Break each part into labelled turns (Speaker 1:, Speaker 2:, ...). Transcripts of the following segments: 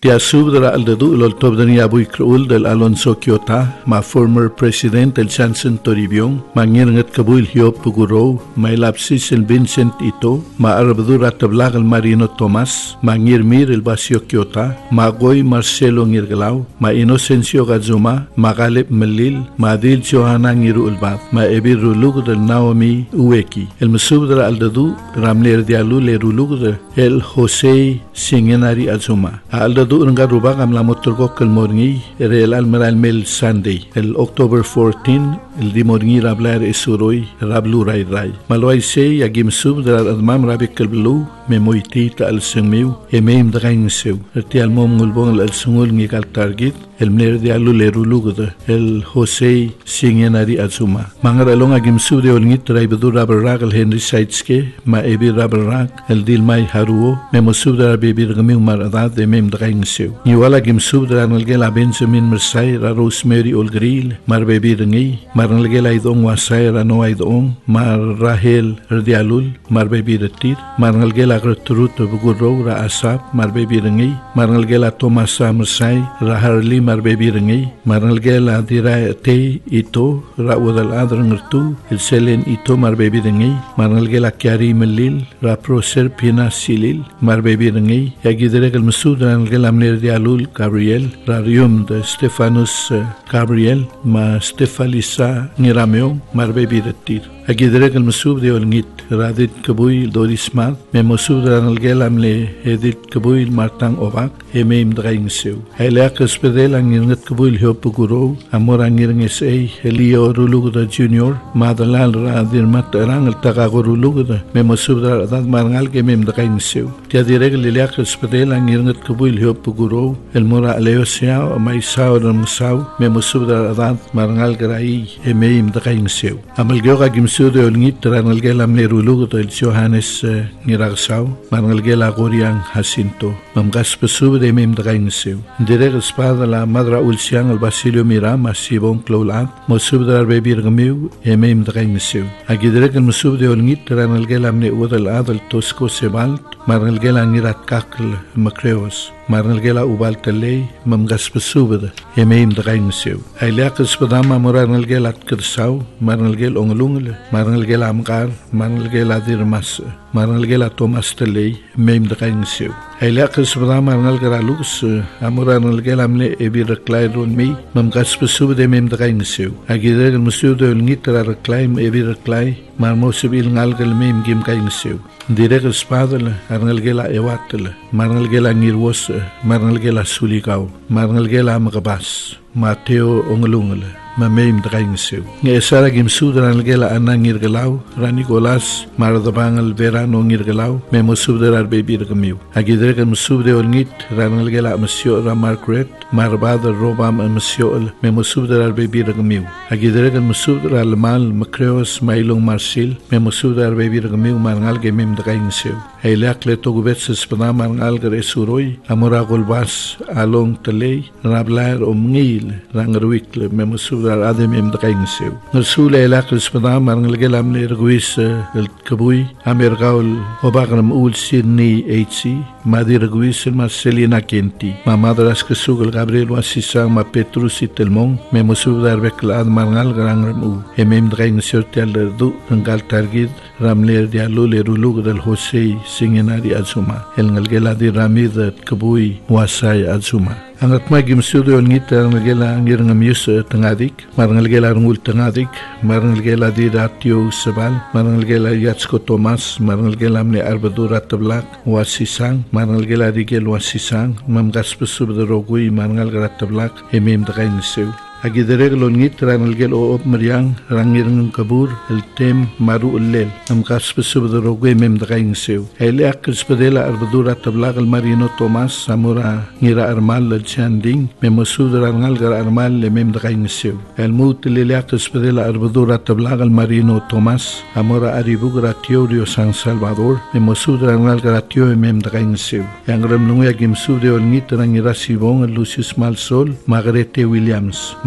Speaker 1: Dia subdra aldadu uloltob dani abuy krul del Alonso Quiota, ma former president el Johnson Toribio, ma ngirngat kabuil hiop puguro, ma ilapsis el Vincent Ito, ma arbadura tablag el Marino Tomas, ma ngirmir el Basio Quiota, ma goy Marcelo ngirgalaw, ma Inocencio Gazuma, ma Galip Melil, ma Adil Johanna ngiru ulbad, ma ebir rulug del Naomi Ueki. El masubdra aldadu ramler dialu le rulug del el Jose Singenari Azuma. Aldadu nga rubag am la motorgok el morngi el almeral mel Sunday el October 14 el di morngi rablar esuroy rablu rai rai malwai se agim sub dar admam rabik el blu me moiti ta al sengmiu e meim drain seu ti al mom ngulbong el sungul ngi kal target el mner di alu le rulugda el Jose Singenari Azuma mangar long agim sub de olngi trai bedu rabal ragal Henry Saitske ma ebi rabal rag el dil mai haruo me mosub dar bebi gamiu mar adad de mem drain seu ni wala gim sub dar nalgela Benjamin Mersay ra Rosemary Olgril mar bebi rengi mar nalgela idong wasay ra no idong mar Rahel Erdialul mar bebi retir mar nalgela Gertrud Buguro ra Asap mar bebi rengi mar nalgela Thomas Mersay ra Harley mar bebi rengi mar nalgela dira te ito ra wadal adran ngertu el Selen ito mar bebi rengi mar nalgela Kiari Melil ra Proser Pina Silil mar bebi rengi ya gidere el masud nalgela mner dialul Gabriel Rarium de Stefanus Gabriel ma Stefalisa Nirameo mar bebi retir agidere el masub de olngit radit kabuy Doris Mat me masub nalgela amle edit kabuy Martang Ovak emem draing seu elak spedel angirngat kabuy hopuguro amor angirng sa Elio Ruluguda Junior madalal radir matarang el tagaguruluguda me masub dad marangal ke mem draing seu tia direk lilak spedel angirngat kabuy hopuguro el mora Leosia mai sao ram sao me masub dad marangal grai emem draing seu amal gyoga gimsu de olngit ranalgel amle ruluguda el Johannes ngiragsau marangal Goriang Jacinto mamgas pesub de mem draing seu direk espada la madra ulsiang el Basilio Miram asibon cloulat masub dar bebir gamiu emem draing seu agidrek el masub de olngit ranalgel amne udal adal Tosco Sebalt marangal ngirat kakl Macreos marangal ubal tele mamgas pesub de emem draing seu ailak espada marangal at kersau marangal onglungle marangal amgar marangal adirmas marangal Thomas tele mem draing seu ailak espada marangal lux amorangal amle ebir klairon mi mamgas pesub de mem draing seu agidrek el masub de olngit reclaim ebir klai marmosibil ngalgal mem gim kaing seu direk espada arnalgela ewatla marnalgela ngirwos marnalgela sulikau marnalgela magabas Mateo onglungla mamem draing seu nge sara gim sudran gela anangir gelaw Ranicolas mardabangal verano ngir gelaw memo subderar bebi gamiu agidrek musubde olngit ranal gela monsieur ra Margaret marbada robam monsieur memo subderar bebi gamiu agidrek musubdra mal Macreos mailong Marsil memo subderar bebi gamiu marngal gemem draing seu ailak le togubets spana marngal gre suroi amora golbas along tele rablar omngil rangrwik memo dar adem em draing seu nsul elak spana marngal gelam ne rguis el kabui amergaul obagram ul Sydney HC madir rguis Marcelina Kenti ma madras ke sugal Gabriel wasisang ma Petrus Itelmon memo dar beklad marngal grangram u emem draing seu tel du ngal targid ramler dialul erulug del Jose Singenari Azuma el ngalgela di Ramid kabui wasay Azuma angat magim studio ngit ngalgela ngir ngamius tangadik marngalgela ngul tangadik marngalgela di ratio sebal marngalgela Yatsko Thomas marngalgela amne arbadura tablak wasisang marngalgela digel wasisang mamgas pesub de rogui marngalgela tablak emem draing seu agidrek lonngit ranalgel o Mariang rangir ng kabur el tem maru ullel amkas pesub de rogui mem draing seu elak spedela arbadura tablak el Marino Tomas samura ngira armal el chanding memosud rangal gar armal le mem draing seu el mut lelak spedela arbadura tablak el Marino Tomas amora aribugra Teorio San Salvador memosud rangal gar tio mem draing seu yang ram nungu agim sud de olngit rangira sibong Lucius Malsol Margarete Williams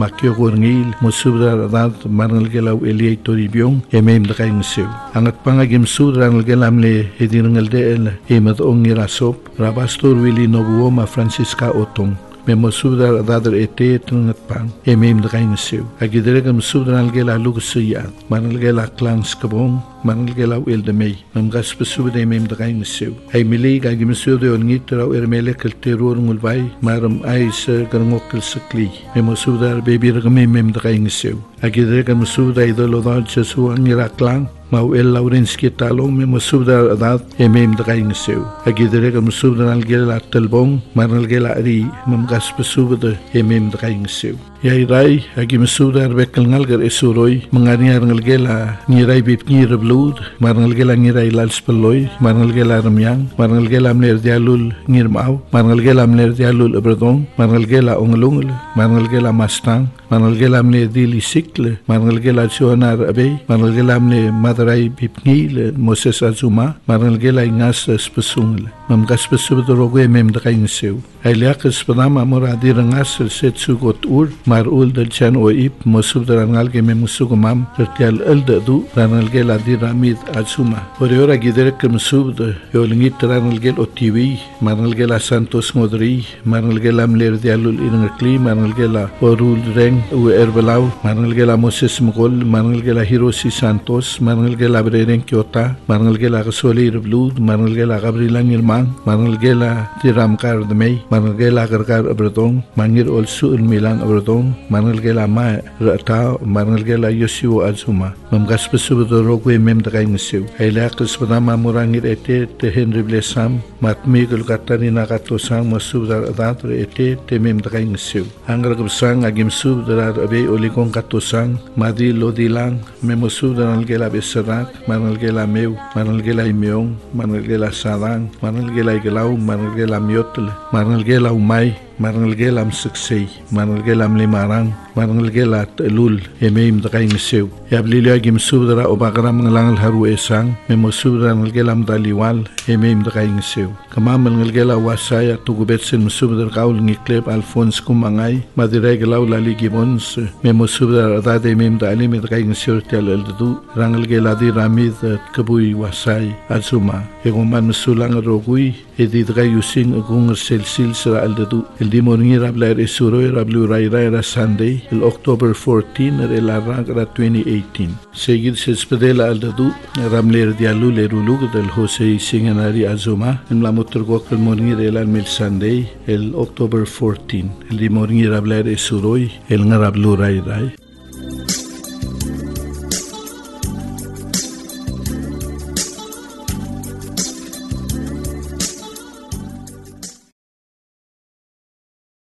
Speaker 1: makyo gorngil musubda adat marnal gelaw Eliay Toribiyong emem da kay ngsew angat pangagim sudra nal gelam le edirngal del emat ong irasop rabastor Willie Nobuo ma Francisca Otong memo subda dadar ete tungat pang emem da kay ngsew agideregam subda nal gela lugsiyat marnal gela klangs kabong mangal gelaw eldemay mamgas pesubda emem da kay ngsew ay mili gagim sudo on ngitra ermele kelteror ngulbay maram ay sa garngokkel sakli memo subda baby regam emem da kay ngsew agideregam subda idolo dal chesu angiraklang mau el Laurensky talong me musubda adat emem da kay ngsew agideregam subda nal gela telbong mangal gela ri mamgas pesubda emem da kay ngsew yai rai agi musubda bekal ngalgar esuroy mangariar ngal gela ngiray bip ngir blud marngal gela ngiray lalspaloy marngal gela ramyang marngal gela mner dialul ngirmaw marngal gela mner dialul abradong marngal gela onglungul marngal gela mastang marngal gela mner dili sikle marngal gela chonar abe marngal gela mner madaray bipngil Moses Azuma marngal gela ingas spesungul mamgas pesubda rogo emem da kay ngsew ay liakas panama moradi rangas setsugot ur marul dal chan o ip musubda rangal ke mem musugumam tertial elda du rangal gela di ramid Azuma ora giderek musubda yolingit rangal gel otiwi marngal gela Santos Ngodri marngal gela mler dialul inangkli marngal gela orul reng u erbalaw marngal gela Moses Mugol marngal gela Hiroshi Santos marngal gela Breren Kyota marngal gela Gasoli Blud marngal gela Gabriel Irmang marngal gela Tiramkar Dmei marngal gela Gargar Abradong mangir also Milang Abradong marngal gela Ma Rata marngal gela Yosio Azuma mamgas pesubda rogo emem da kay ngsew ay lakas panama murangir ete te Henry Blesam matmigul katani nakatosang masubda adat ete te mem da kay ngsew anggar gabsang agim subda abe olikong katosang madi lodilang memosubda nal gela besarak marnal gela meu marnal gela imyong marnal gela sarang marnal gela iglaw marnal gela myotle marnal gela umay marnal gela msuksay marnal gela mlimarang marnal gela telul emem da kay ngsew yablili agim subda obagram ngalangal haru esang memo subda nal gela mdaliwal emem da kay ngsew kamamal ngal gela wasaya tugubet sen subda kaul ngikleb Alphonse Kumangay madiray gelaw laligimons memo subda adade emem da alim da kay ngsew tial eldu rangal gela di ramid kabuy wasay Azuma egoman musulang rogui edid gayusing agung selsil sra eldu el dimorngi rabla esuroy rablu rayra Sunday el October 14 el arranca 2018 seguid se spedela eldu ramler dialu lerulug del Jose Singanari Azuma en la motorgo el morngi el mil Sunday el October 14 el dimorngi rabla esuroy el rablu rayra